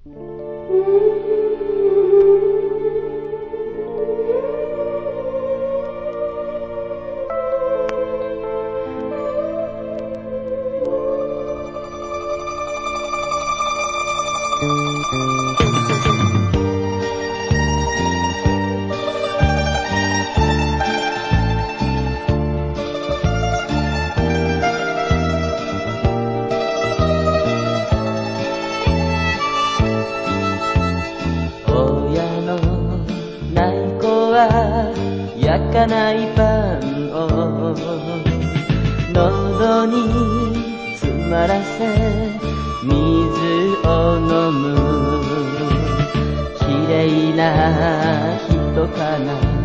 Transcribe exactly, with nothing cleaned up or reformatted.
焼かないパンを喉に詰まらせ水を飲む綺麗な人かな